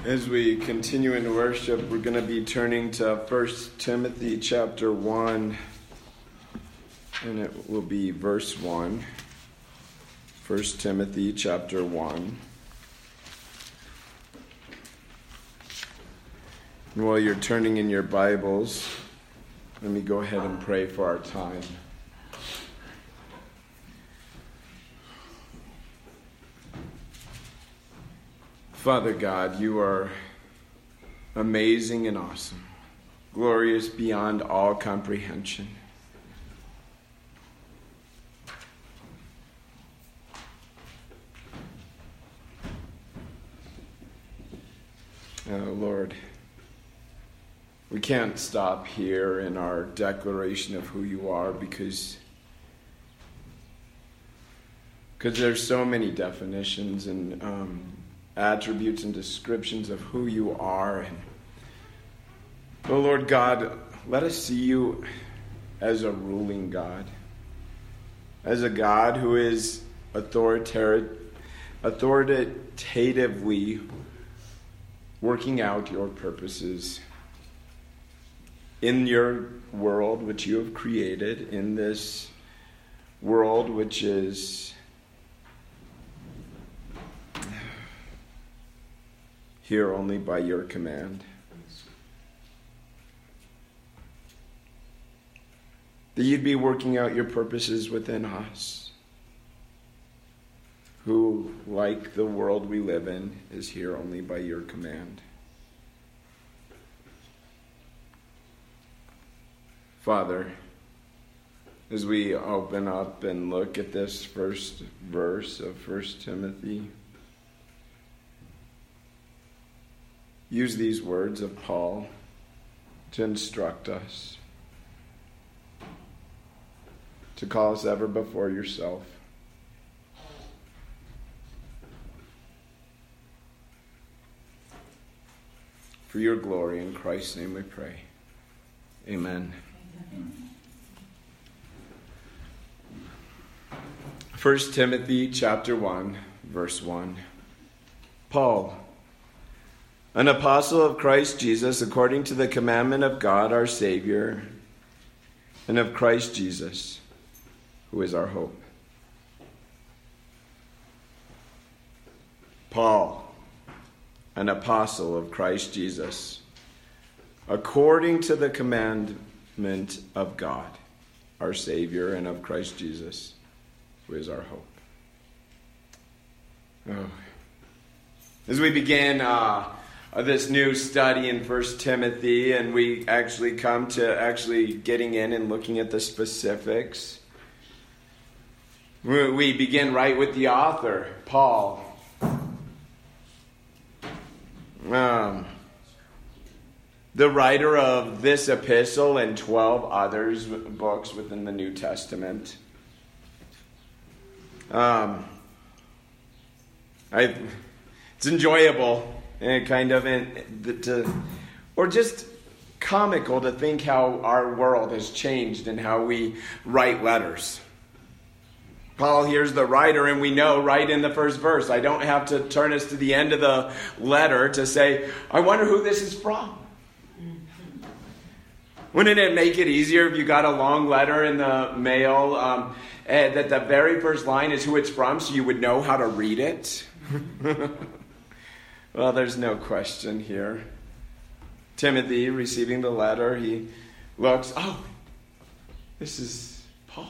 As we continue in worship, we're going to be turning to 1 Timothy chapter 1, and it will be verse 1. 1 Timothy chapter 1. And while you're turning in your Bibles, let me go ahead and pray for our time. Father God, you are amazing and awesome, glorious beyond all comprehension. Oh, Lord, we can't stop here in our declaration of who you are because there's so many definitions and attributes and descriptions of who you are. And oh Lord God, let us see you as a ruling God, as a God who is authoritatively working out your purposes in your world which you have created, in this world which is here only by your command. That you'd be working out your purposes within us, who, like the world we live in, is here only by your command. Father, as we open up and look at this first verse of 1 Timothy, use these words of Paul to instruct us, to call us ever before yourself. For your glory, in Christ's name we pray. Amen. 1 Timothy chapter 1, verse 1. Paul, an apostle of Christ Jesus, according to the commandment of God our Savior, and of Christ Jesus, who is our hope. Paul, an apostle of Christ Jesus, according to the commandment of God our Savior, and of Christ Jesus, who is our hope. Oh. As we begin this new study in 1 Timothy, and we actually come to getting in and looking at the specifics. We begin right with the author, Paul. The writer of this epistle and 12 others books within the New Testament. It's enjoyable. Or just comical to think how our world has changed and how we write letters. Paul here's the writer, and we know right in the first verse. I don't have to turn us to the end of the letter to say, I wonder who this is from. Wouldn't it make it easier if you got a long letter in the mail that the very first line is who it's from, so you would know how to read it? Well, there's no question here. Timothy, receiving the letter, he looks, oh, this is Paul.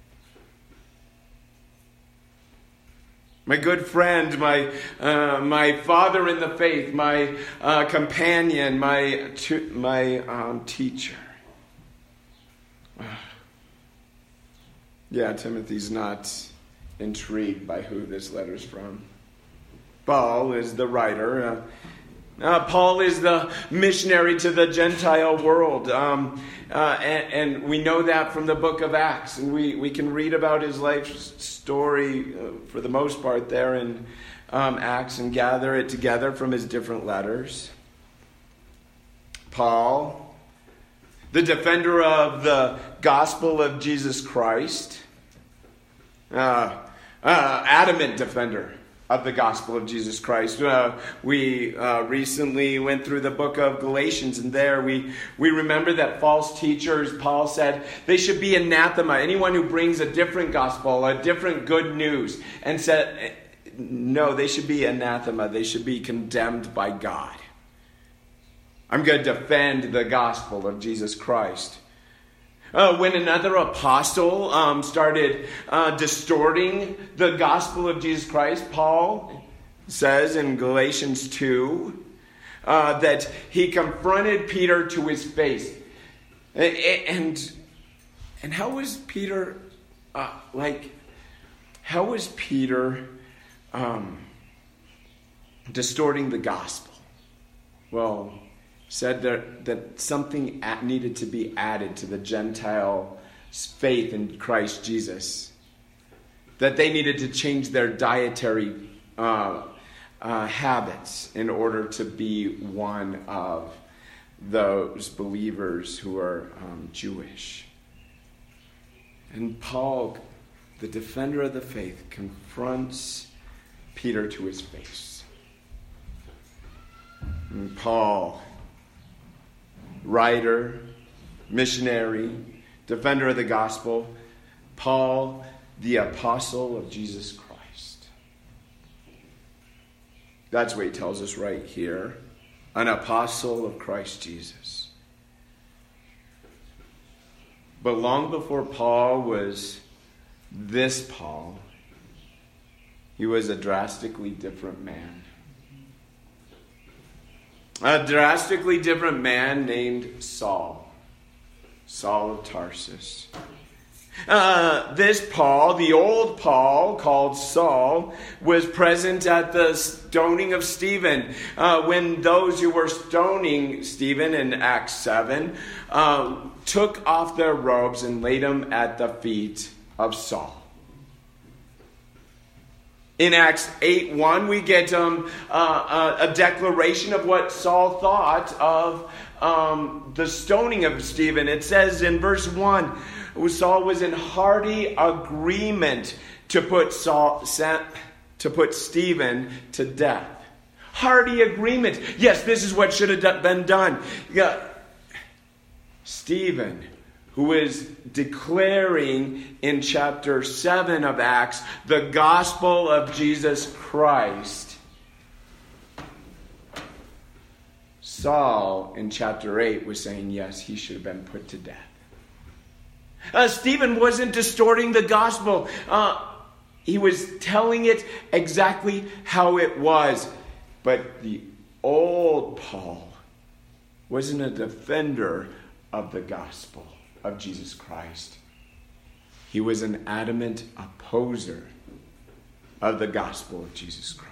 My good friend, my father in the faith, my companion, my teacher. Yeah, Timothy's not intrigued by who this letter's from. Paul is the writer. Paul is the missionary to the Gentile world. And we know that from the book of Acts. And we can read about his life story for the most part there in Acts and gather it together from his different letters. Paul, the defender of the gospel of Jesus Christ. Adamant defender. of the gospel of Jesus Christ. We recently went through the book of Galatians, and there we remember that false teachers, Paul said, they should be anathema. Anyone who brings a different gospel, a different good news, and said, no, they should be anathema. They should be condemned by God. I'm going to defend the gospel of Jesus Christ. When another apostle started distorting the gospel of Jesus Christ, Paul says in Galatians 2 that he confronted Peter to his face. And how was Peter, how was Peter distorting the gospel? Well, said that something needed to be added to the Gentile faith in Christ Jesus. That they needed to change their dietary habits in order to be one of those believers who are Jewish. And Paul, the defender of the faith, confronts Peter to his face. And Paul, writer, missionary, defender of the gospel, Paul, the apostle of Jesus Christ. That's what he tells us right here. An apostle of Christ Jesus. But long before Paul was this Paul, he was a drastically different man. A drastically different man named Saul. Saul of Tarsus. This Paul, the old Paul called Saul, was present at the stoning of Stephen. When those who were stoning Stephen in Acts 7 took off their robes and laid them at the feet of Saul. In Acts 8:1, we get a declaration of what Saul thought of the stoning of Stephen. It says in verse 1, Saul was in hearty agreement to put Stephen to death. Hearty agreement. Yes, this is what should have been done. Yeah. Stephen, who is declaring in chapter 7 of Acts the gospel of Jesus Christ. Saul in chapter 8 was saying, yes, he should have been put to death. Stephen wasn't distorting the gospel. He was telling it exactly how it was. But the old Paul wasn't a defender of the gospel of Jesus Christ. He was an adamant opposer of the gospel of Jesus Christ.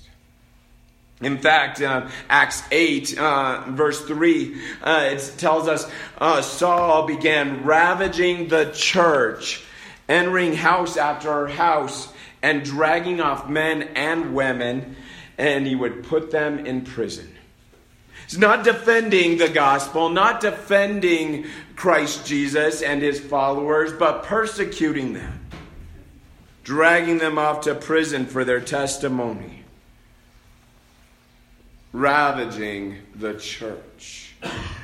In fact, Acts 8, verse 3, it tells us Saul began ravaging the church, entering house after house, and dragging off men and women, and he would put them in prison. It's not defending the gospel, not defending Christ Jesus and his followers, but persecuting them, dragging them off to prison for their testimony, ravaging the church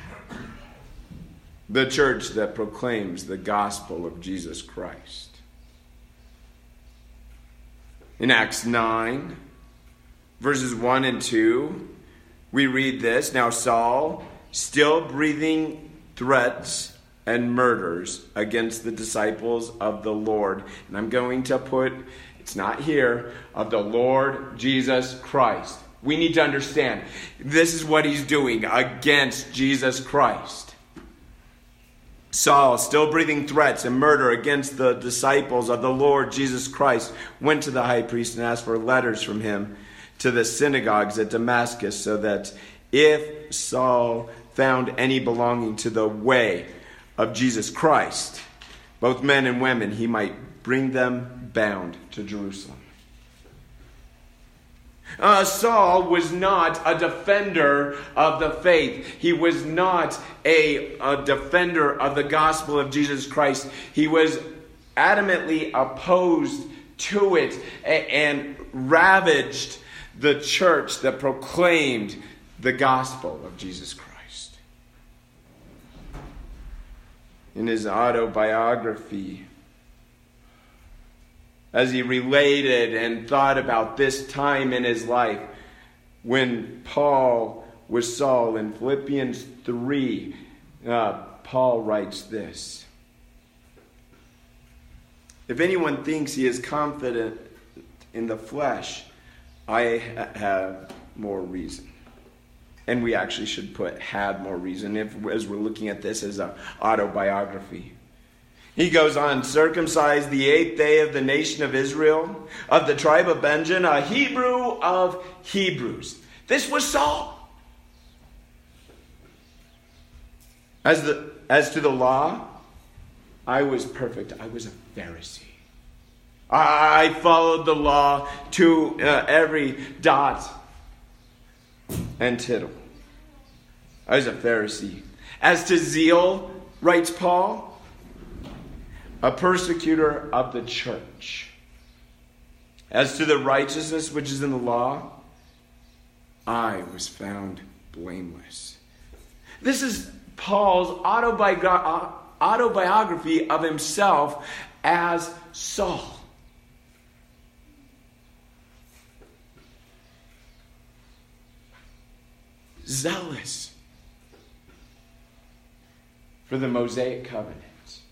that proclaims the gospel of Jesus Christ. In Acts 9, verses 1 and 2, we read this. Now Saul, still breathing threats and murders against the disciples of the Lord. And I'm going to put, it's not here, of the Lord Jesus Christ. We need to understand, this is what he's doing against Jesus Christ. Saul, still breathing threats and murder against the disciples of the Lord Jesus Christ, went to the high priest and asked for letters from him to the synagogues at Damascus, so that if Saul found any belonging to the way of Jesus Christ, both men and women, he might bring them bound to Jerusalem. Saul was not a defender of the faith. He was not a defender of the gospel of Jesus Christ. He was adamantly opposed to it and ravaged the church that proclaimed the gospel of Jesus Christ. In his autobiography, as he related and thought about this time in his life when Paul was Saul, in Philippians 3, Paul writes this: "If anyone thinks he is confident in the flesh, I have more reason." And we actually should put "had more reason" as we're looking at this as an autobiography. He goes on, "Circumcised the 8th day of the nation of Israel, of the tribe of Benjamin, a Hebrew of Hebrews." This was Saul. As to the law, I was perfect. I was a Pharisee. I followed the law to every dot and tittle. I was a Pharisee. As to zeal, writes Paul, a persecutor of the church. As to the righteousness which is in the law, I was found blameless. This is Paul's autobiography of himself as Saul. Zealous for the Mosaic covenant.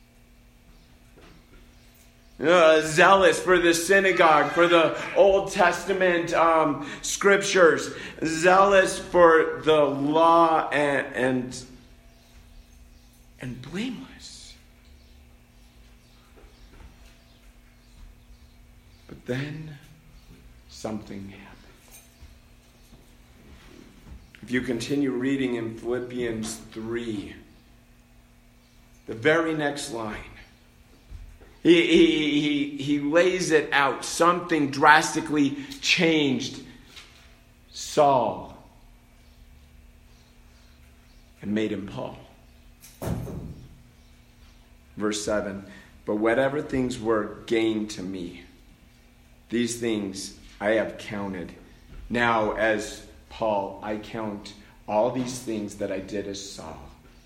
Zealous for the synagogue, for the Old Testament scriptures. Zealous for the law and blameless. But then something happened. If you continue reading in Philippians 3, the very next line, he lays it out. Something drastically changed Saul and made him Paul. Verse 7, "But whatever things were gained to me, these things I have counted. Now as Paul, I count all these things that I did as Saul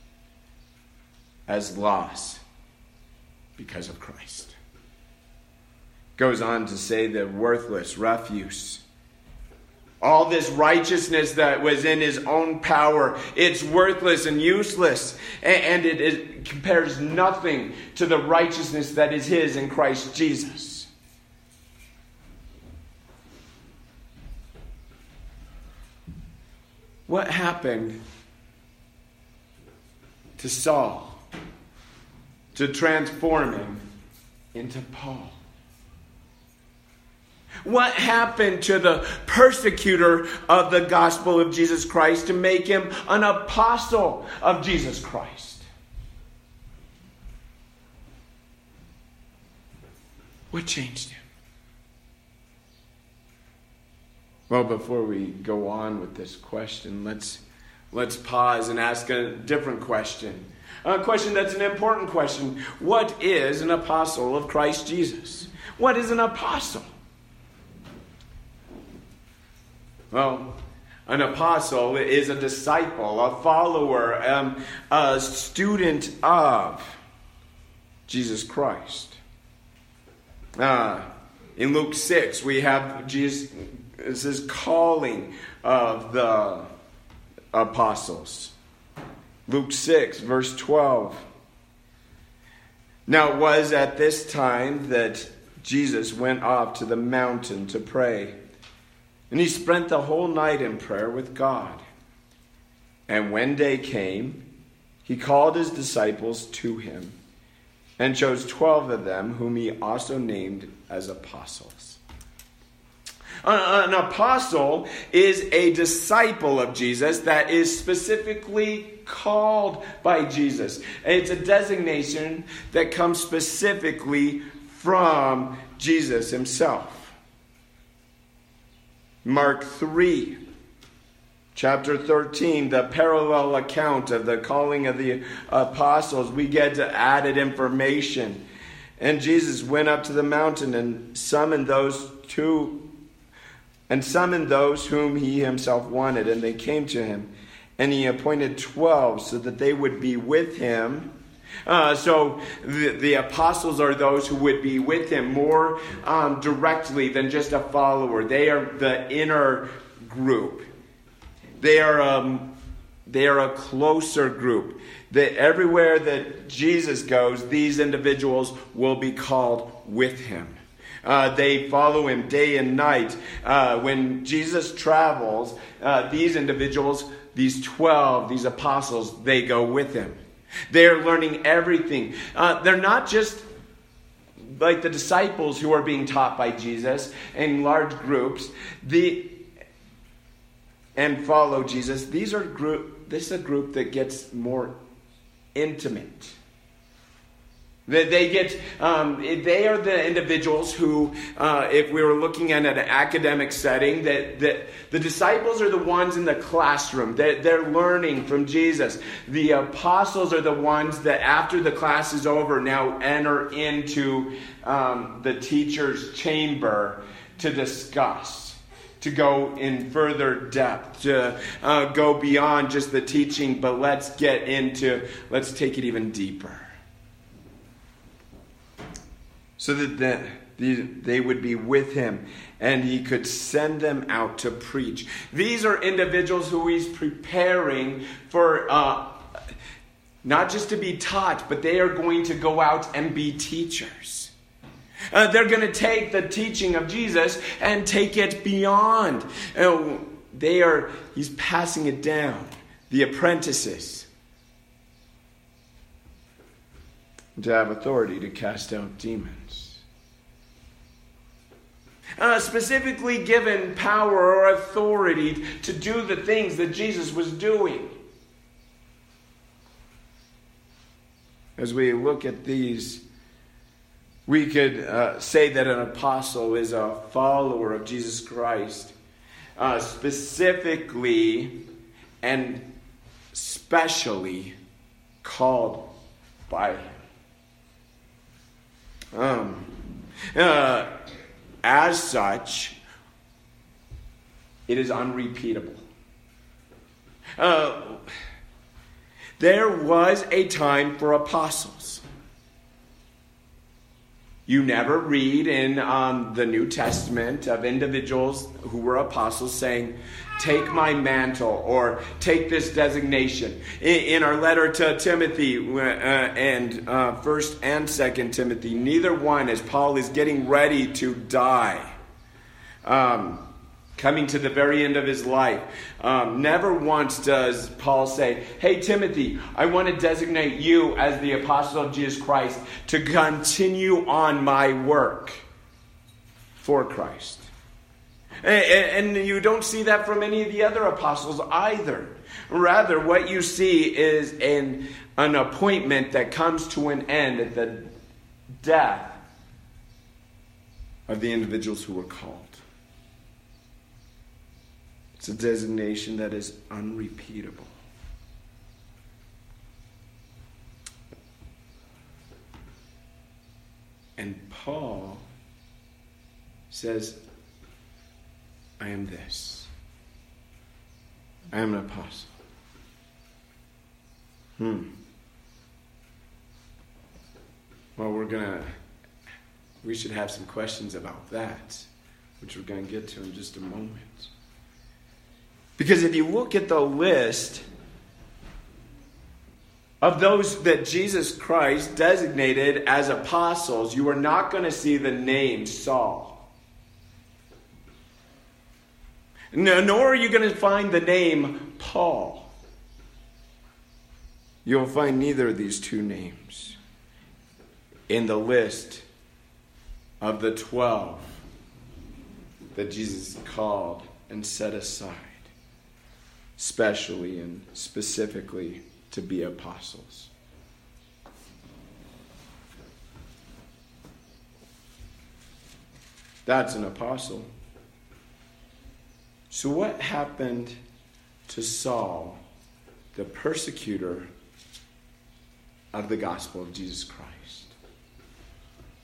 as loss because of Christ." Goes on to say the worthless refuse. All this righteousness that was in his own power, it's worthless and useless. And it compares nothing to the righteousness that is his in Christ Jesus. What happened to Saul to transform him into Paul? What happened to the persecutor of the gospel of Jesus Christ to make him an apostle of Jesus Christ? What changed him? Well, before we go on with this question, let's pause and ask a different question. A question that's an important question. What is an apostle of Christ Jesus? What is an apostle? Well, an apostle is a disciple, a follower, a student of Jesus Christ. In Luke 6, we have Jesus' calling of the apostles. Luke 6, verse 12. "Now it was at this time that Jesus went off to the mountain to pray. And he spent the whole night in prayer with God. And when day came, he called his disciples to him and chose 12 of them, whom he also named as apostles." An apostle is a disciple of Jesus that is specifically called by Jesus. It's a designation that comes specifically from Jesus himself. Mark 3, chapter 13, the parallel account of the calling of the apostles. We get to added information. And Jesus went up to the mountain and summoned those whom he himself wanted, and they came to him. And he appointed 12 so that they would be with him. So the apostles are those who would be with him more directly than just a follower. They are the inner group. They are a closer group. That everywhere that Jesus goes, these individuals will be called with him. They follow him day and night. When Jesus travels, these individuals, these 12, these apostles, they go with him. They're learning everything. They're not just like the disciples who are being taught by Jesus in large groups and follow Jesus. This is a group that gets more intimate. They are the individuals who, if we were looking at an academic setting, that the disciples are the ones in the classroom. They're learning from Jesus. The apostles are the ones that after the class is over now enter into the teacher's chamber to discuss, to go in further depth, to go beyond just the teaching, but let's take it even deeper. So that they would be with him and he could send them out to preach. These are individuals who he's preparing for not just to be taught, but they are going to go out and be teachers. They're going to take the teaching of Jesus and take it beyond. He's passing it down. The apprentices. To have authority to cast out demons. Specifically given power or authority to do the things that Jesus was doing. As we look at these, we could say that an apostle is a follower of Jesus Christ, specifically and specially called by him. As such, it is unrepeatable. There was a time for apostles. You never read in the New Testament of individuals who were apostles saying, take my mantle or take this designation. In our letter to Timothy and 1st and 2nd Timothy, neither one, as Paul is getting ready to die, coming to the very end of his life, never once does Paul say, hey Timothy, I want to designate you as the apostle of Jesus Christ to continue on my work for Christ. And you don't see that from any of the other apostles either. Rather, what you see is an appointment that comes to an end at the death of the individuals who were called. It's a designation that is unrepeatable. And Paul says, I am this. I am an apostle. Well, we should have some questions about that, which we're going to get to in just a moment. Because if you look at the list of those that Jesus Christ designated as apostles, you are not going to see the name Saul. Nor are you going to find the name Paul. You'll find neither of these two names in the list of the 12 that Jesus called and set aside, specially and specifically to be apostles. That's an apostle. So what happened to Saul, the persecutor of the gospel of Jesus Christ?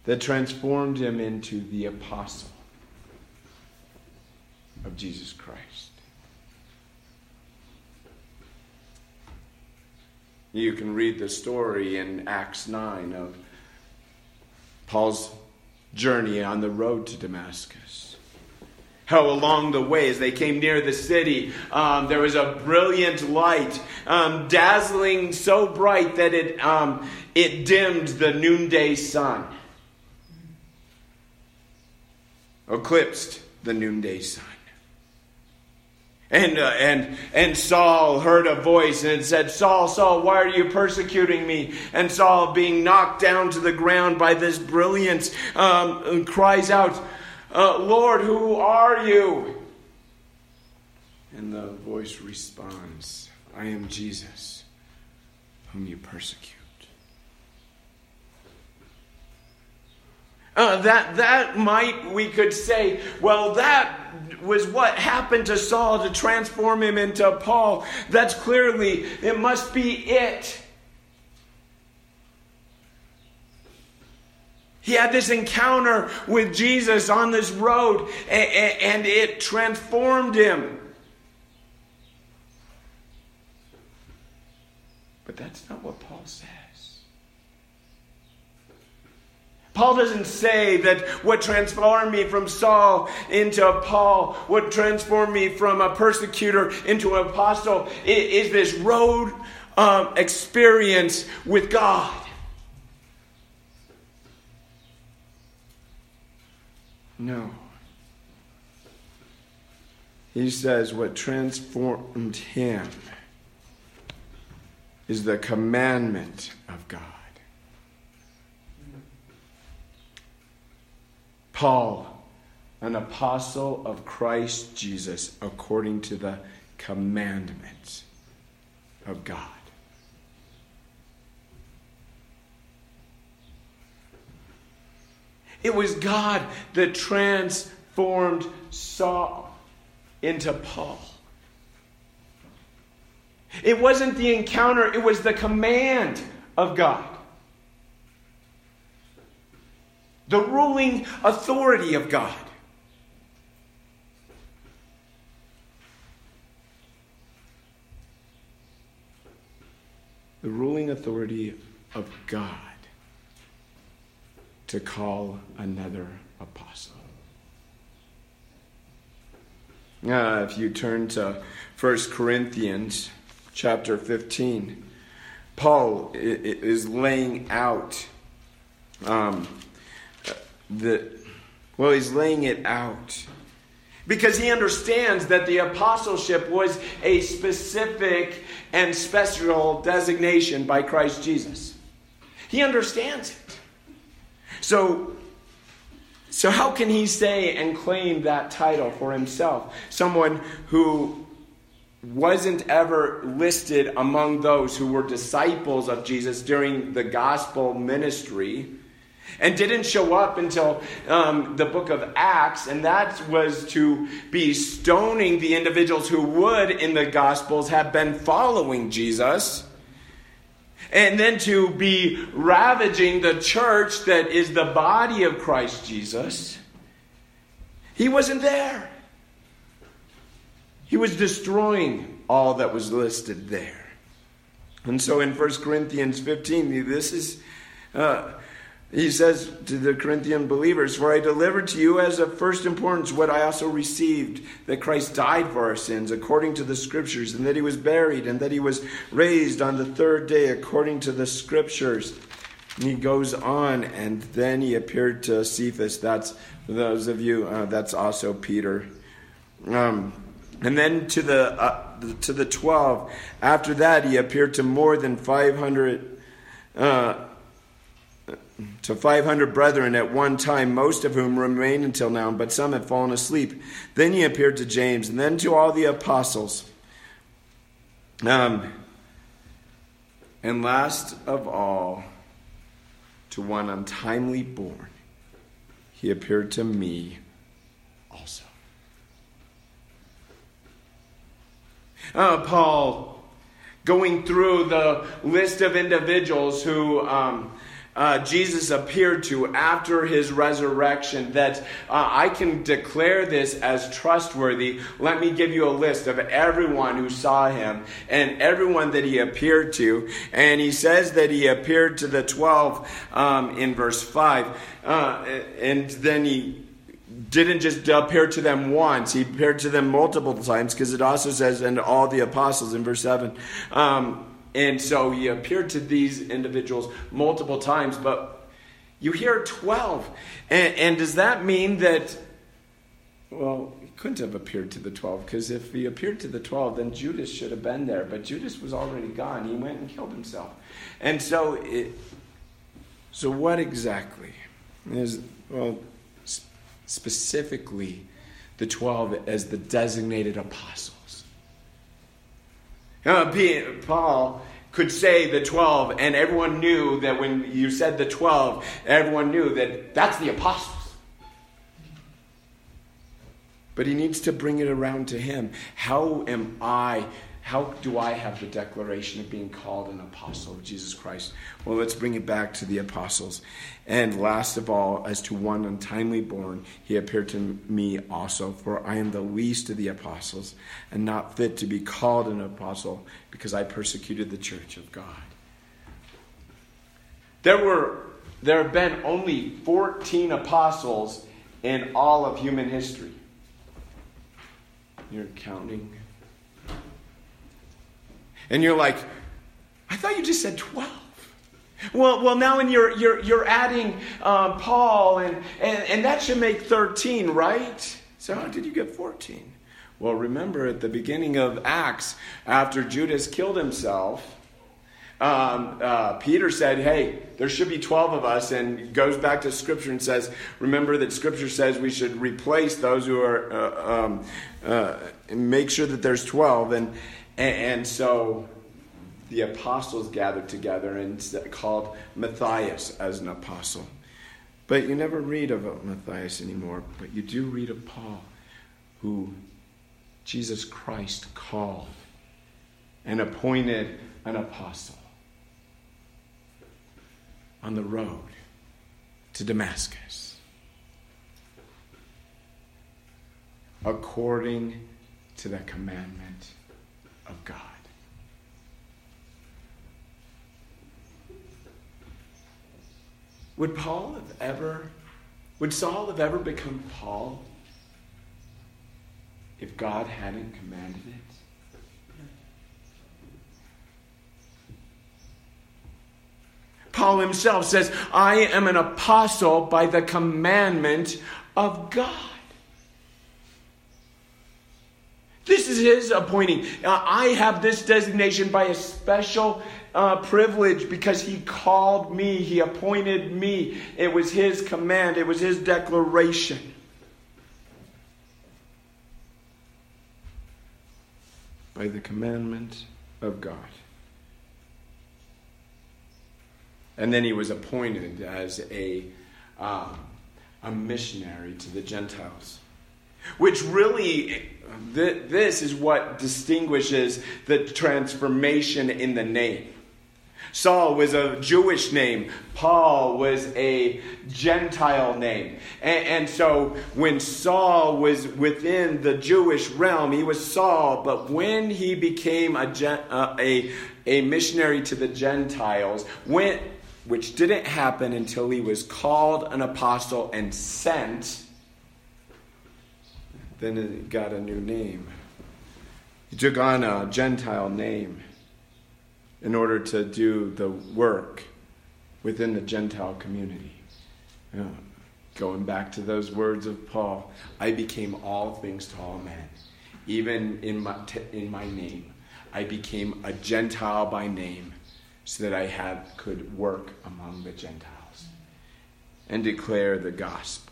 that transformed him into the apostle of Jesus Christ. You can read the story in Acts 9 of Paul's journey on the road to Damascus. How along the way, as they came near the city, there was a brilliant light, dazzling so bright that it dimmed the noonday sun. Eclipsed the noonday sun. And Saul heard a voice and it said, "Saul, Saul, why are you persecuting me?" And Saul, being knocked down to the ground by this brilliance, cries out, "Lord, who are you?" And the voice responds, "I am Jesus, whom you persecute." That might, we could say, well, that was what happened to Saul to transform him into Paul. That's clearly, it must be it. He had this encounter with Jesus on this road, and it transformed him. But that's not what Paul says. Paul doesn't say that what transformed me from Saul into Paul, what transformed me from a persecutor into an apostle, is this road experience with God. No. He says what transformed him is the commandment of God. Paul, an apostle of Christ Jesus, according to the commandments of God. It was God that transformed Saul into Paul. It wasn't the encounter, it was the command of God. The ruling authority of God. The ruling authority of God to call another apostle. If you turn to 1 Corinthians chapter 15, Paul is laying out he's laying it out because he understands that the apostleship was a specific and special designation by Christ Jesus. He understands it. So how can he say and claim that title for himself? Someone who wasn't ever listed among those who were disciples of Jesus during the gospel ministry, and didn't show up until the book of Acts, and that was to be stoning the individuals who would, in the Gospels, have been following Jesus, and then to be ravaging the church that is the body of Christ Jesus. He wasn't there. He was destroying all that was listed there. And so in 1 Corinthians 15, this is... he says to the Corinthian believers, "For I delivered to you as of first importance what I also received, that Christ died for our sins according to the Scriptures, and that he was buried, and that he was raised on the third day according to the Scriptures." And he goes on, and then he appeared to Cephas. That's, for those of you, that's also Peter. And then to the 12. After that, he appeared to more than 500 brethren at one time, most of whom remain until now, but some have fallen asleep. Then he appeared to James, and then to all the apostles. And last of all, to one untimely born, he appeared to me also. Paul, going through the list of individuals who Jesus appeared to after his resurrection, that I can declare this as trustworthy. Let me give you a list of everyone who saw him and everyone that he appeared to. And he says that he appeared to the 12 in verse 5. And then he didn't just appear to them once. He appeared to them multiple times, because it also says, and all the apostles in verse 7. And so he appeared to these individuals multiple times, but you hear 12. And does that mean that, well, he couldn't have appeared to the 12, because if he appeared to the 12, then Judas should have been there. But Judas was already gone. He went and killed himself. And so, so what exactly is, well, specifically the 12 as the designated apostles? Paul could say the 12, and everyone knew that when you said the 12, everyone knew that that's the apostles. But he needs to bring it around to him. How do I have the declaration of being called an apostle of Jesus Christ? Well, let's bring it back to the apostles. And last of all, as to one untimely born, he appeared to me also, for I am the least of the apostles, and not fit to be called an apostle, because I persecuted the church of God. There have been only 14 apostles in all of human history. You're counting. And you're like, I thought you just said 12. Well, now when you're adding Paul, and that should make 13, right? So how did you get 14? Well, remember at the beginning of Acts, after Judas killed himself, Peter said, hey, there should be 12 of us, and goes back to Scripture and says, remember that Scripture says we should replace those who are, make sure that there's 12, and so the apostles gathered together and called Matthias as an apostle. But you never read about Matthias anymore, but you do read of Paul, who Jesus Christ called and appointed an apostle on the road to Damascus, according to the commandment of God. Would Saul have ever become Paul if God hadn't commanded it? Paul himself says, I am an apostle by the commandment of God. This is his appointing. I have this designation by a special privilege because he called me. He appointed me. It was his command. It was his declaration. By the commandment of God. And then he was appointed as a missionary to the Gentiles. Which really, this is what distinguishes the transformation in the name. Saul was a Jewish name. Paul was a Gentile name. And so when Saul was within the Jewish realm, he was Saul. But when he became a missionary to the Gentiles, which didn't happen until he was called an apostle and sent, then it got a new name. He took on a Gentile name in order to do the work within the Gentile community. Going back to those words of Paul, I became all things to all men. Even in my name, I became a Gentile by name, so that I could work among the Gentiles and declare the gospel.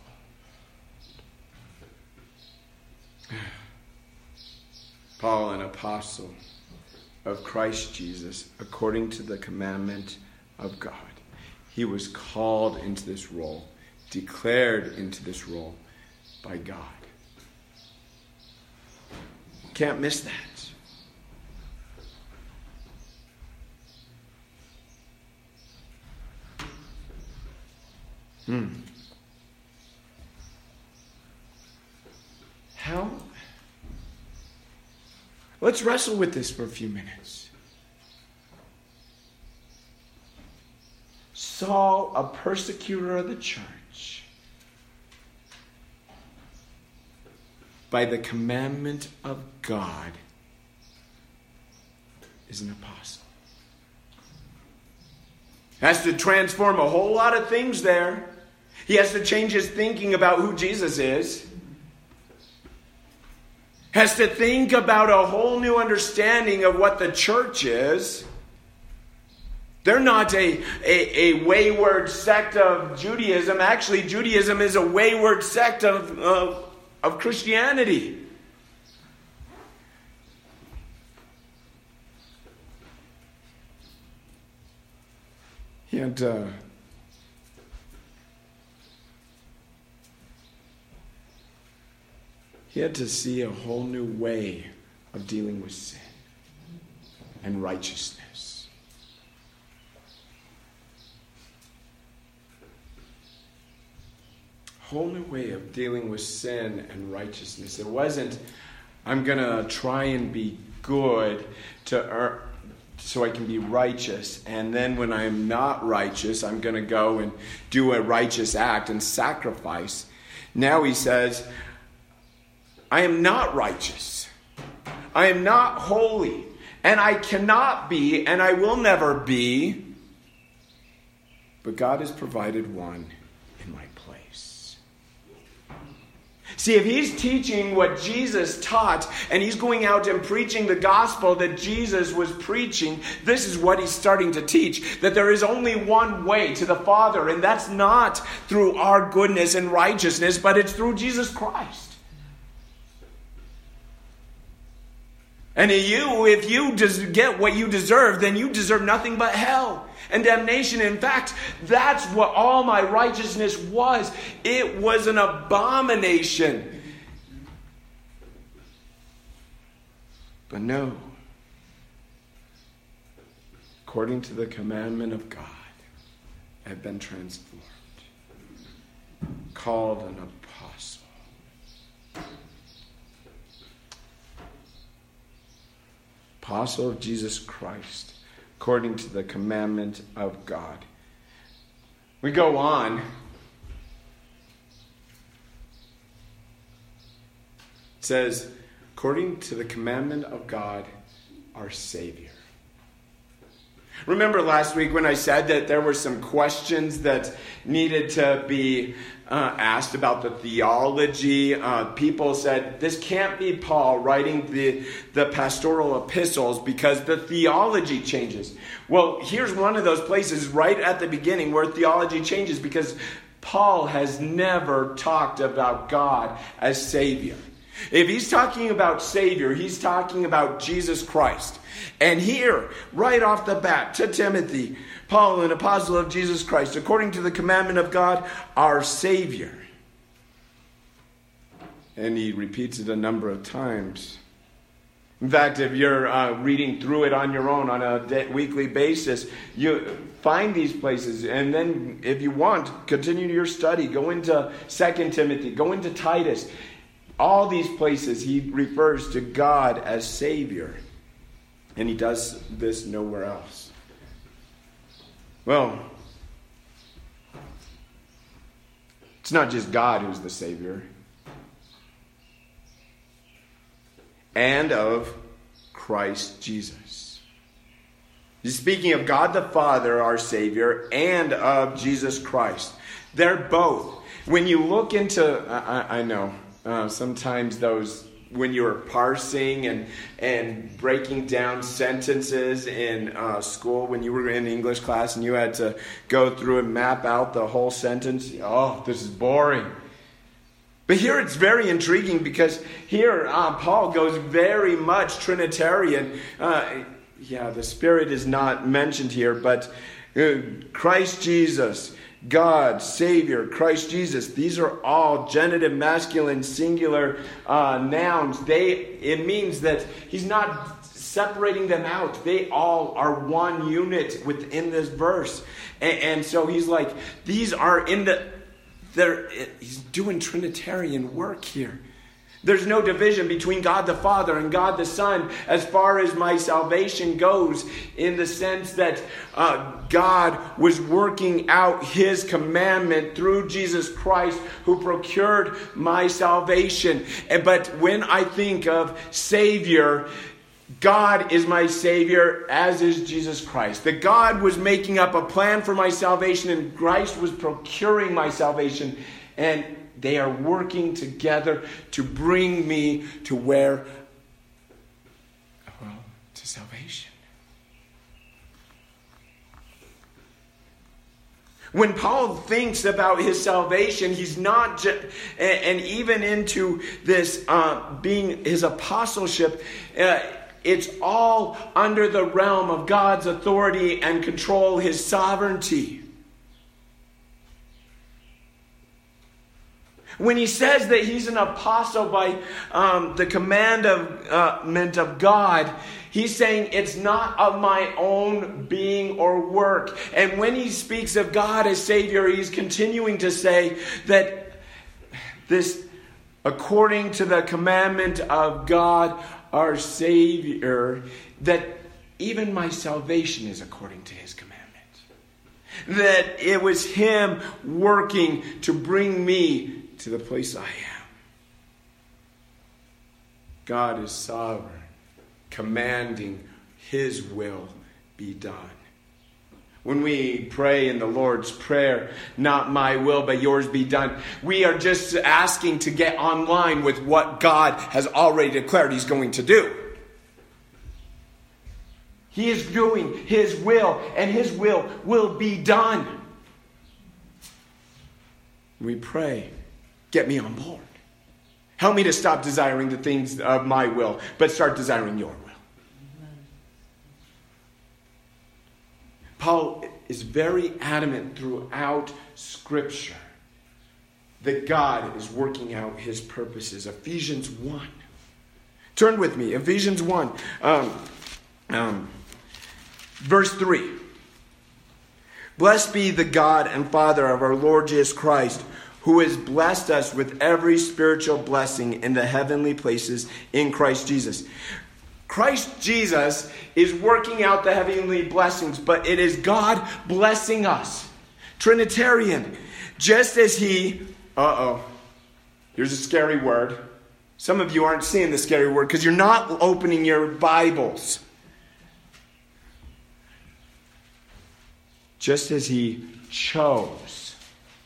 Paul, an apostle of Christ Jesus, according to the commandment of God. He was called into this role, declared into this role by God. Can't miss that. How? Let's wrestle with this for a few minutes. Saul, a persecutor of the church, by the commandment of God, is an apostle. Has to transform a whole lot of things there. He has to change his thinking about who Jesus is. Has to think about a whole new understanding of what the church is. They're not a wayward sect of Judaism. Actually, Judaism is a wayward sect of Christianity. He had to see a whole new way of dealing with sin and righteousness. Whole new way of dealing with sin and righteousness. It wasn't, I'm going to try and be good to earn, so I can be righteous. And then when I'm not righteous, I'm going to go and do a righteous act and sacrifice. Now he says, I am not righteous. I am not holy. And I cannot be, and I will never be. But God has provided one in my place. See, if he's teaching what Jesus taught, and he's going out and preaching the gospel that Jesus was preaching, this is what he's starting to teach. That there is only one way to the Father, and that's not through our goodness and righteousness, but it's through Jesus Christ. And if you get what you deserve, then you deserve nothing but hell and damnation. In fact, that's what all my righteousness was. It was an abomination. But no. According to the commandment of God, I have been transformed, called an apostle. Apostle of Jesus Christ, according to the commandment of God. We go on. It says, according to the commandment of God, our Savior. Remember last week when I said that there were some questions that needed to be asked about the theology? People said, this can't be Paul writing the pastoral epistles because the theology changes. Well, here's one of those places right at the beginning where theology changes, because Paul has never talked about God as Savior. If he's talking about Savior, he's talking about Jesus Christ. And here, right off the bat, to Timothy, Paul, an apostle of Jesus Christ, according to the commandment of God, our Savior. And he repeats it a number of times. In fact, if you're reading through it on your own on a weekly basis, you find these places. And then, if you want, continue your study. Go into 2 Timothy. Go into Titus. All these places, he refers to God as Savior. And he does this nowhere else. Well, it's not just God who's the Savior. And of Christ Jesus. He's speaking of God the Father, our Savior, and of Jesus Christ. They're both. When you look into, I know, sometimes those, when you were parsing and breaking down sentences in school, when you were in English class and you had to go through and map out the whole sentence, oh, this is boring. But here it's very intriguing, because here Paul goes very much Trinitarian. The Spirit is not mentioned here, but Christ Jesus, God, Savior, Christ Jesus. These are all genitive, masculine, singular nouns. It means that he's not separating them out. They all are one unit within this verse. And so he's like, these are he's doing Trinitarian work here. There's no division between God the Father and God the Son as far as my salvation goes, in the sense that God was working out his commandment through Jesus Christ, who procured my salvation. But when I think of Savior, God is my Savior, as is Jesus Christ. That God was making up a plan for my salvation, and Christ was procuring my salvation. And they are working together to bring me to where? Well, to salvation. When Paul thinks about his salvation, he's not just, and even into this being his apostleship, it's all under the realm of God's authority and control, his sovereignty. When he says that he's an apostle by the commandment of God, he's saying it's not of my own being or work. And when he speaks of God as Savior, he's continuing to say that this, according to the commandment of God, our Savior, that even my salvation is according to his commandment. That it was him working to bring me to the place I am. God is sovereign, commanding his will be done. When we pray in the Lord's Prayer, not my will but yours be done, we are just asking to get online with what God has already declared he's going to do. He is doing his will, and his will be done. We pray, get me on board. Help me to stop desiring the things of my will, but start desiring your will. Paul is very adamant throughout Scripture that God is working out his purposes. Ephesians 1. Turn with me. Ephesians 1. Verse 3. Blessed be the God and Father of our Lord Jesus Christ, who has blessed us with every spiritual blessing in the heavenly places in Christ Jesus. Christ Jesus is working out the heavenly blessings, but it is God blessing us. Trinitarian. Just as he... Here's a scary word. Some of you aren't seeing the scary word because you're not opening your Bibles. Just as he chose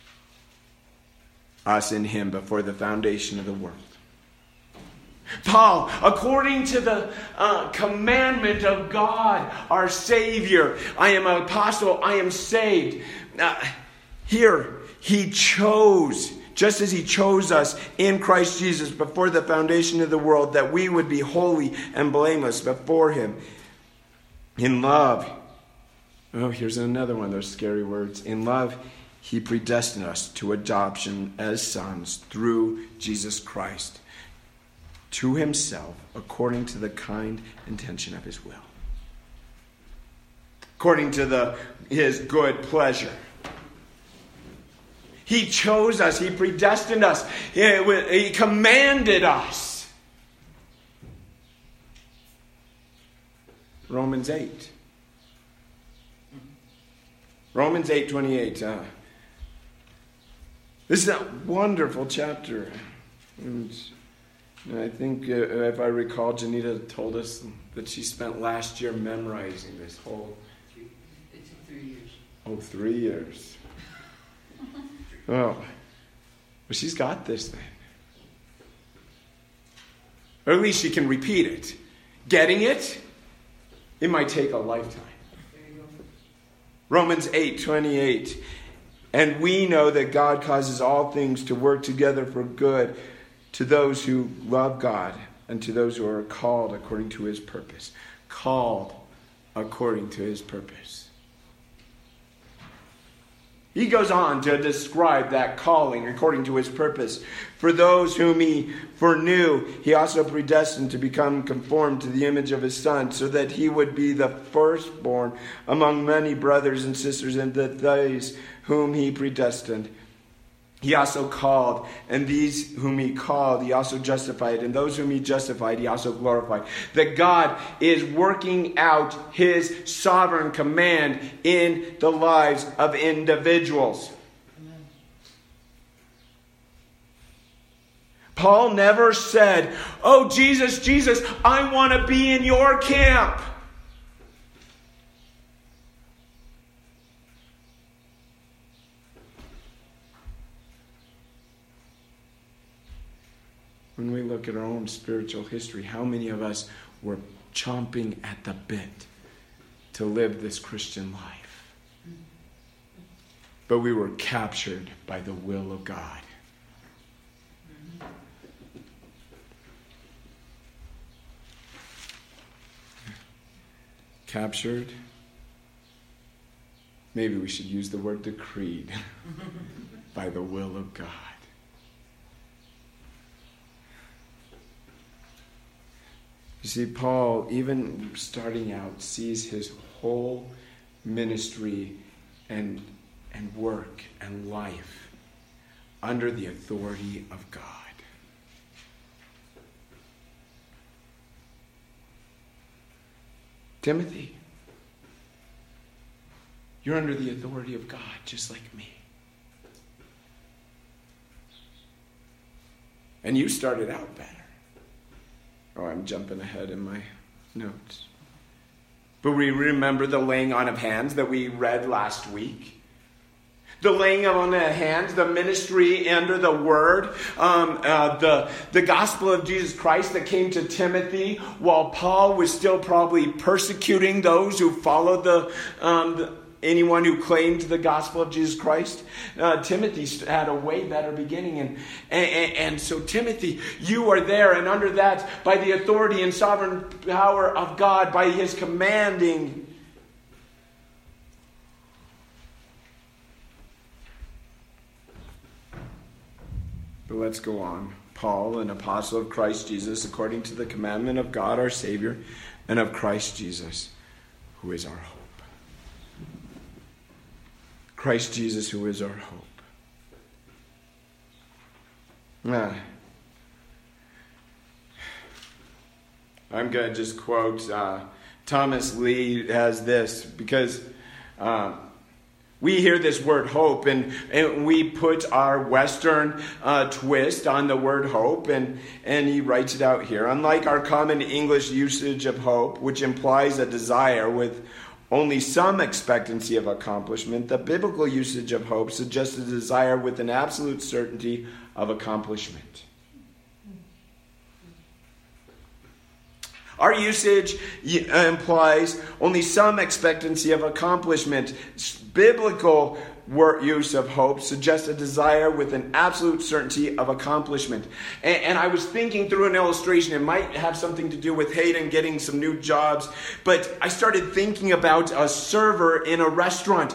us in him before the foundation of the world. Paul, according to the commandment of God, our Savior, I am an apostle, I am saved. Here, he chose, just as he chose us in Christ Jesus before the foundation of the world, that we would be holy and blameless before him. In love, here's another one of those scary words. In love, he predestined us to adoption as sons through Jesus Christ, to himself, according to the kind intention of his will. According to his good pleasure. He chose us. He predestined us. He commanded us. Romans 8. Romans 8:28. This is a wonderful chapter. And I think, if I recall, Janita told us that she spent last year memorizing this whole... It took 3 years. Oh, 3 years. Well, she's got this then. Or at least she can repeat it. Getting it, it might take a lifetime. There you go. Romans 8:28. And we know that God causes all things to work together for good to those who love God and to those who are called according to his purpose. Called according to his purpose. He goes on to describe that calling according to his purpose. For those whom he foreknew, he also predestined to become conformed to the image of his Son, so that he would be the firstborn among many brothers and sisters, and that those whom he predestined, he also called, and these whom he called, he also justified, and those whom he justified, he also glorified. That God is working out his sovereign command in the lives of individuals. Amen. Paul never said, "Oh, Jesus, Jesus, I want to be in your camp." When we look at our own spiritual history, how many of us were chomping at the bit to live this Christian life? But we were captured by the will of God. Captured? Maybe we should use the word decreed. By the will of God. You see, Paul, even starting out, sees his whole ministry and work and life under the authority of God. Timothy, you're under the authority of God, just like me. And you started out better. Oh, I'm jumping ahead in my notes. But we remember the laying on of hands that we read last week. The laying on of hands, the ministry under the word, the gospel of Jesus Christ that came to Timothy while Paul was still probably persecuting those who followed anyone who claimed the gospel of Jesus Christ. Timothy had a way better beginning. And so Timothy, you are there, and under that, by the authority and sovereign power of God, by his commanding. But let's go on. Paul, an apostle of Christ Jesus, according to the commandment of God our Savior, and of Christ Jesus, who is our hope. Christ Jesus, who is our hope. I'm going to just quote Thomas Lee has this, because we hear this word hope, and we put our Western twist on the word hope, and he writes it out here. Unlike our common English usage of hope, which implies a desire with only some expectancy of accomplishment, the biblical usage of hope suggests a desire with an absolute certainty of accomplishment. Our usage implies only some expectancy of accomplishment. Biblical use of hope suggests a desire with an absolute certainty of accomplishment. And I was thinking through an illustration. It might have something to do with Hayden getting some new jobs. But I started thinking about a server in a restaurant.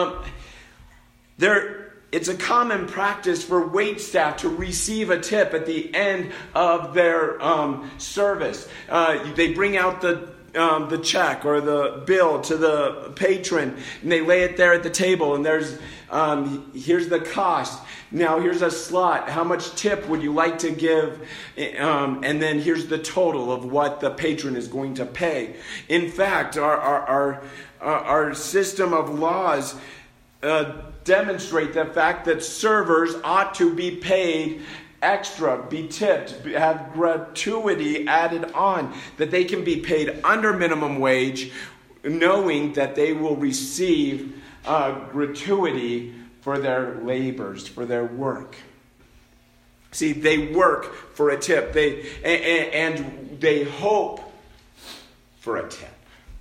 It's a common practice for waitstaff to receive a tip at the end of their service. They bring out the check or the bill to the patron, and they lay it there at the table, and here's the cost. Now here's a slot. How much tip would you like to give? And then here's the total of what the patron is going to pay. In fact, our system of laws demonstrate the fact that servers ought to be paid extra, be tipped, have gratuity added on, that they can be paid under minimum wage, knowing that they will receive gratuity for their labors, for their work. See, they work for a tip, and they hope for a tip.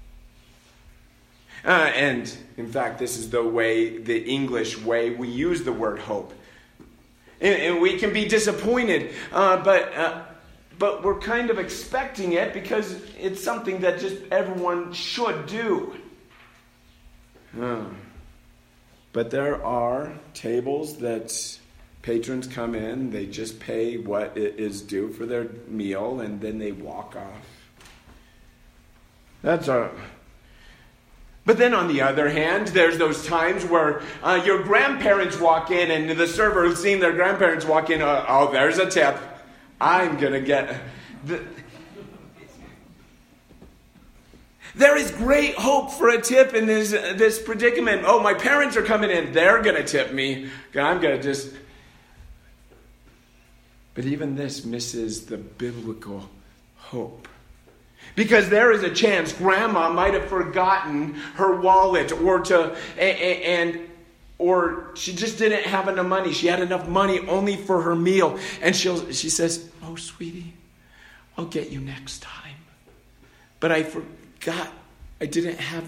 And in fact, this is the English way we use the word hope. And we can be disappointed, but we're kind of expecting it because it's something that just everyone should do. But But there are tables that patrons come in, they just pay what is due for their meal, and then they walk off. But then on the other hand, there's those times where your grandparents walk in, and the server who's seen their grandparents walk in, oh, there's a tip. I'm going to get... There is great hope for a tip in this predicament. Oh, my parents are coming in. They're going to tip me. I'm going to just... But even this misses the biblical hope. Because there is a chance Grandma might have forgotten her wallet or she just didn't have enough money. She had enough money only for her meal. And she says, oh, sweetie, I'll get you next time. But I forgot. I didn't have...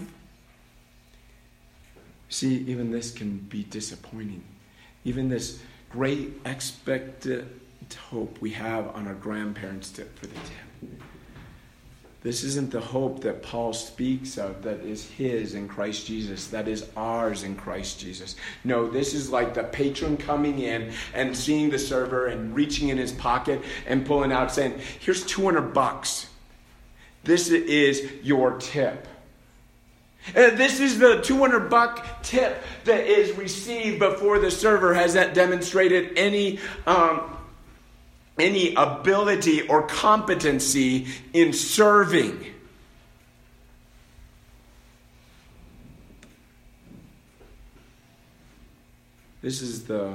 See, even this can be disappointing. Even this great expected hope we have on our grandparents' tip for the tip. This isn't the hope that Paul speaks of that is his in Christ Jesus, that is ours in Christ Jesus. No, this is like the patron coming in and seeing the server and reaching in his pocket and pulling out saying, here's $200. This is your tip. This is the $200 tip that is received before the server has demonstrated any ability or competency in serving. This is the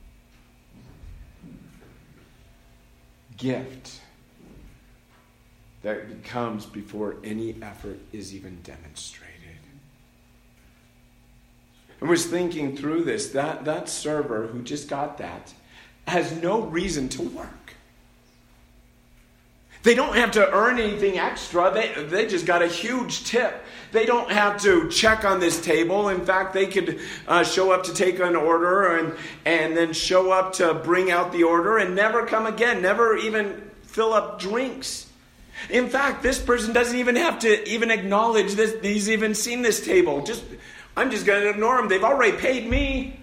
gift that comes before any effort is even demonstrated. I was thinking through this, that server who just got that has no reason to work. They don't have to earn anything extra. They just got a huge tip. They don't have to check on this table. In fact, they could show up to take an order and then show up to bring out the order and never come again, never even fill up drinks. In fact, this person doesn't even have to even acknowledge this. He's even seen this table. I'm just going to ignore them. They've already paid me.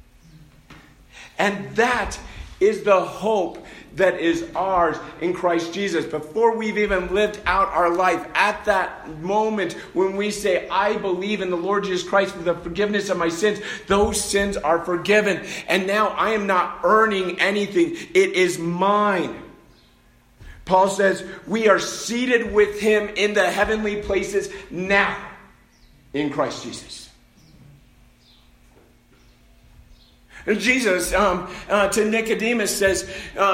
And that is the hope that is ours in Christ Jesus. Before we've even lived out our life, at that moment when we say, I believe in the Lord Jesus Christ for the forgiveness of my sins, those sins are forgiven. And now I am not earning anything. It is mine. Paul says, we are seated with him in the heavenly places now in Christ Jesus. And Jesus to Nicodemus says,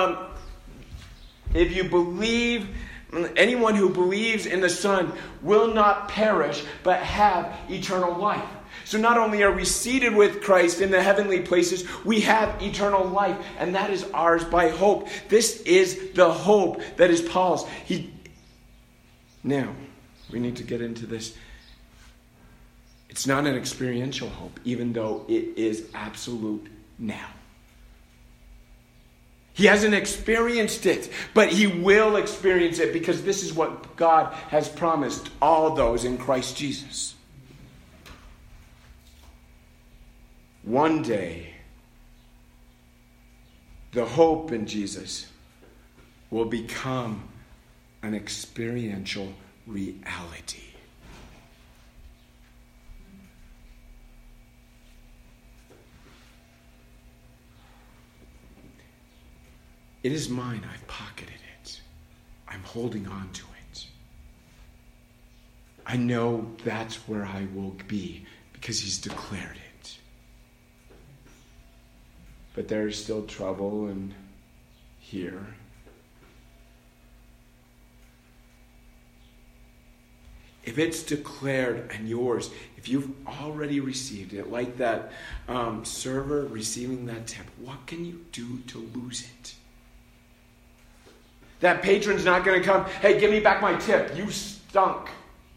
if you believe, anyone who believes in the Son will not perish, but have eternal life. So not only are we seated with Christ in the heavenly places, we have eternal life, and that is ours by hope. This is the hope that is Paul's. Now, we need to get into this. It's not an experiential hope, even though it is absolute now. He hasn't experienced it, but he will experience it because this is what God has promised all those in Christ Jesus. One day, the hope in Jesus will become an experiential reality. It is mine. I've pocketed it. I'm holding on to it. I know that's where I will be because he's declared it. But there is still trouble in here. If it's declared and yours, if you've already received it, like that server receiving that tip, what can you do to lose it? That patron's not going to come, hey, give me back my tip. You stunk.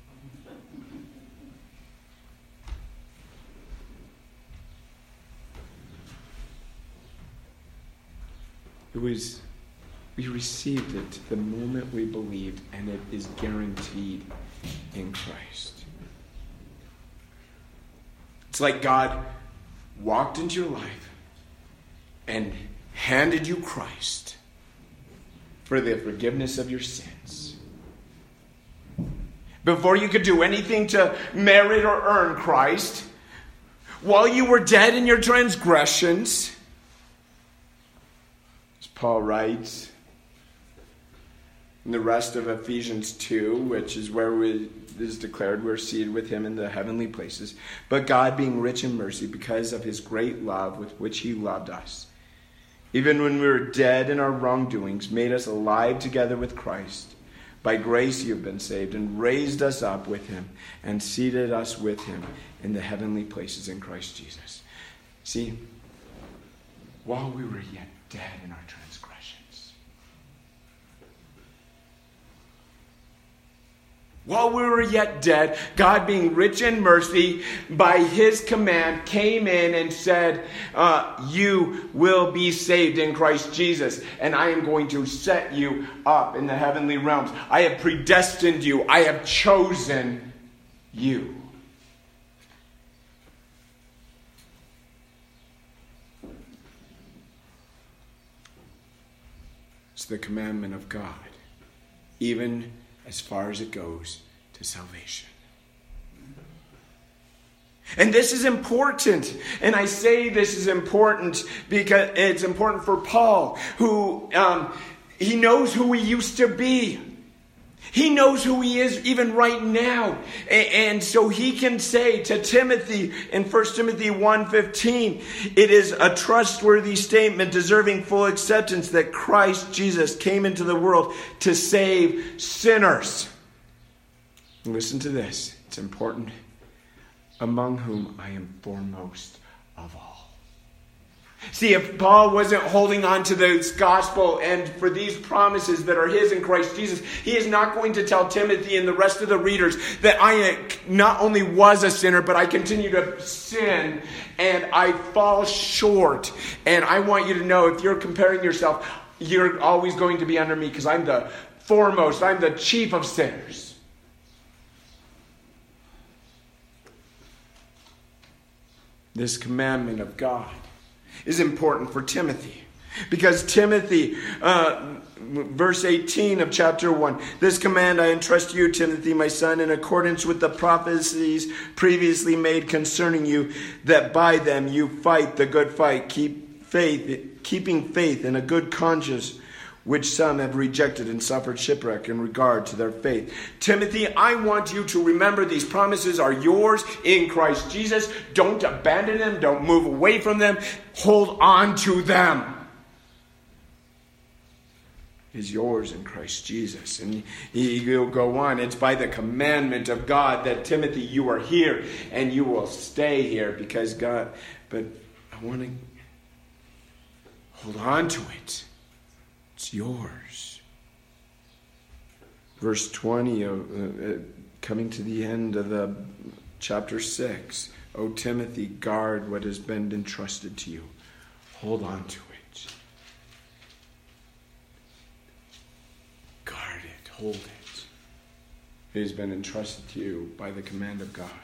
We received it the moment we believed, and it is guaranteed in Christ. It's like God walked into your life and handed you Christ for the forgiveness of your sins. Before you could do anything to merit or earn Christ, while you were dead in your transgressions, as Paul writes in the rest of Ephesians 2, which is where it is declared we're seated with him in the heavenly places. But God, being rich in mercy, because of his great love with which he loved us, even when we were dead in our wrongdoings, made us alive together with Christ. By grace you have been saved, and raised us up with him, and seated us with him in the heavenly places in Christ Jesus. See, while we were yet dead in our transgressions, while we were yet dead, God, being rich in mercy, by his command, came in and said, you will be saved in Christ Jesus, and I am going to set you up in the heavenly realms. I have predestined you. I have chosen you. It's the commandment of God, even as far as it goes to salvation. And this is important. And I say this is important because it's important for Paul, who he knows who he used to be. He knows who he is even right now. And so he can say to Timothy in 1 Timothy 1:15, it is a trustworthy statement deserving full acceptance that Christ Jesus came into the world to save sinners. Listen to this. It's important. Among whom I am foremost of all. See, if Paul wasn't holding on to this gospel and for these promises that are his in Christ Jesus, he is not going to tell Timothy and the rest of the readers that I not only was a sinner, but I continue to sin and I fall short. And I want you to know, if you're comparing yourself, you're always going to be under me because I'm the foremost, I'm the chief of sinners. This commandment of God is important for Timothy. Because Timothy, verse 18 of chapter 1, this command I entrust to you, Timothy, my son, in accordance with the prophecies previously made concerning you, that by them you fight the good fight, keeping faith and a good conscience, which some have rejected and suffered shipwreck in regard to their faith. Timothy, I want you to remember these promises are yours in Christ Jesus. Don't abandon them. Don't move away from them. Hold on to them. It is yours in Christ Jesus. And he'll go on. It's by the commandment of God that, Timothy, you are here and you will stay here because God, but I want to hold on to it. It's yours. Verse 20, coming to the end of the chapter 6. O Timothy, guard what has been entrusted to you. Hold on to it. Guard it. Hold it. It has been entrusted to you by the command of God,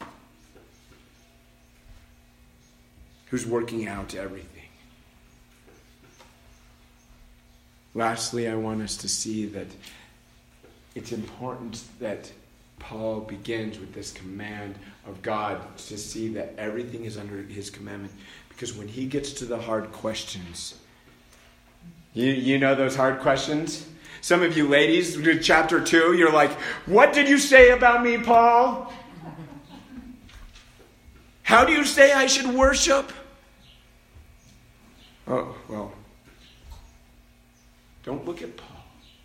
who's working out everything. Lastly, I want us to see that it's important that Paul begins with this command of God to see that everything is under his commandment. Because when he gets to the hard questions, you know those hard questions? Some of you ladies, chapter 2, you're like, what did you say about me, Paul? How do you say I should worship? Oh, well. Don't look at Paul.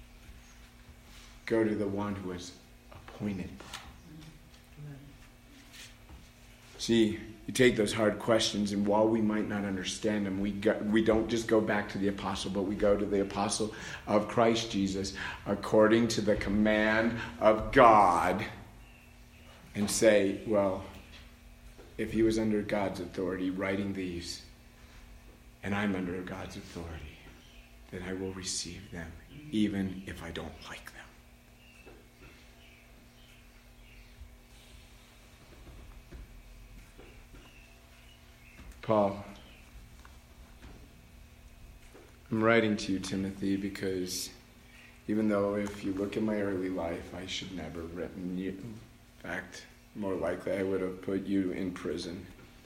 Go to the one who has appointed Paul. See, you take those hard questions, and while we might not understand them, we don't just go back to the apostle, but we go to the apostle of Christ Jesus according to the command of God and say, well, if he was under God's authority writing these, and I'm under God's authority, then I will receive them, even if I don't like them. Paul, I'm writing to you, Timothy, because even though if you look at my early life, I should never have written you. In fact, more likely I would have put you in prison.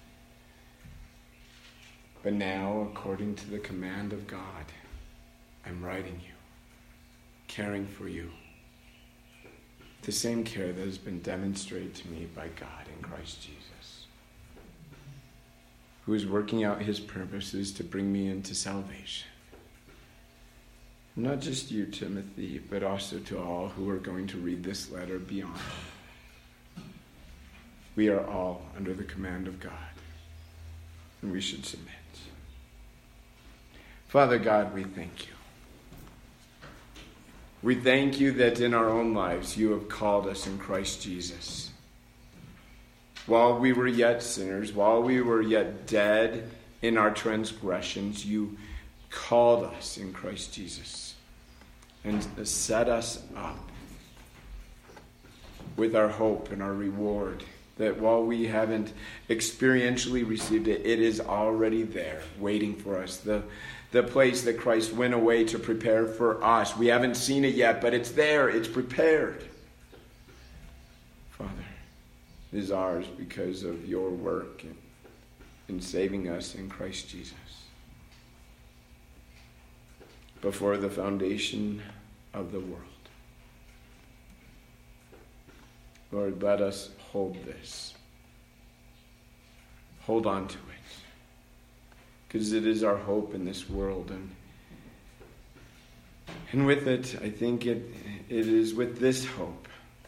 But now, according to the command of God, I'm writing you, caring for you. The same care that has been demonstrated to me by God in Christ Jesus, who is working out his purposes to bring me into salvation. Not just you, Timothy, but also to all who are going to read this letter beyond. We are all under the command of God, and we should submit. Father God, we thank you. We thank you that in our own lives you have called us in Christ Jesus. While we were yet sinners, while we were yet dead in our transgressions, you called us in Christ Jesus and set us up with our hope and our reward, that while we haven't experientially received it, it is already there waiting for us. The place that Christ went away to prepare for us. We haven't seen it yet, but it's there. It's prepared. Father, it is ours because of your work in saving us in Christ Jesus. Before the foundation of the world. Lord, let us hold this. Hold on to it. Because it is our hope in this world. And with it, I think it is with this hope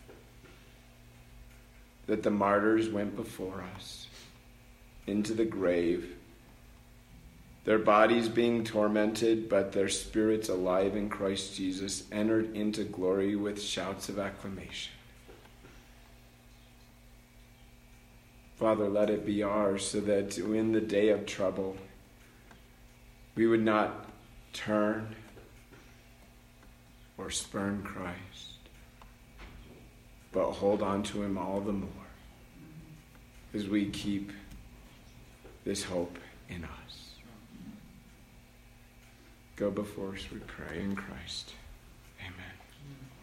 that the martyrs went before us into the grave, their bodies being tormented, but their spirits alive in Christ Jesus, entered into glory with shouts of acclamation. Father, let it be ours so that in the day of trouble, we would not turn or spurn Christ, but hold on to him all the more as we keep this hope in us. Go before us, we pray in Christ. Amen.